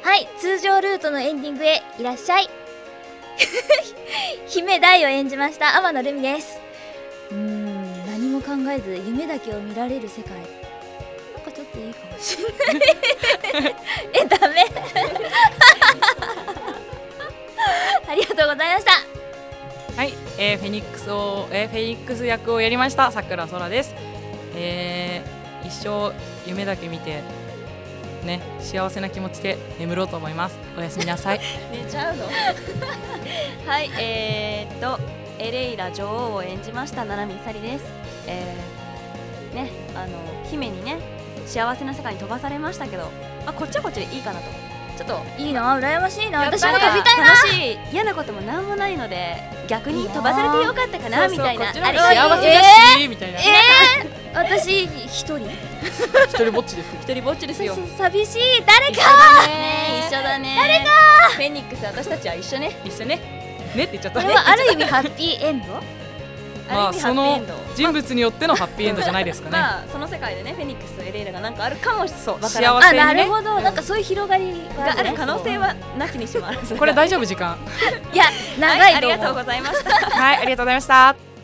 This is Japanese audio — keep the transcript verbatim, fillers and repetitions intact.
はい、通常ルートのエンディングへいらっしゃい姫大を演じました天野ルミです。うーん、何も考えず夢だけを見られる世界、なんかちょっといいかもしれないえ、ダメありがとうございました。 はい、えー、フェニックスを、えー、フェニックス役をやりましたさくらそらです。えー、一生夢だけ見てね、幸せな気持ちで眠ろうと思います。おやすみなさい寝ちゃうのはい、えー、っとエレイラ女王を演じました七海さりです。えー、ね、あの姫にね幸せな世界に飛ばされましたけど、まあ、こっちはこっちでいいかなと。ちょっといいな、羨ましいな。 やっぱり私も飛びたいな。 楽しい、嫌なこともなんもないので逆に飛ばされてよかったかなみたいな。 そうそう、こっちの方あれが幸せだし、 えーみたいな。 えー、私一人一人ぼっちです。 一人ぼっちですよ。 寂しい。誰かね、一緒だね。 誰かフェニックス、私たちは一緒ね。 一緒ね。ねって言っちゃったこれはある意味ハッピーエンドまあある意味ハッピーエンド。 人物によってのハッピーエンドじゃないですかね。 まあその世界でねフェニックスとエレイラがなんかあるかもしそう、 わからんあ、 幸せにね。 なるほど、なんかそういう広がりがある可能性はなきにしもあらず。 これ大丈夫時間。 いや、長い。 はい、ありがとうございました。 はい、ありがとうございました。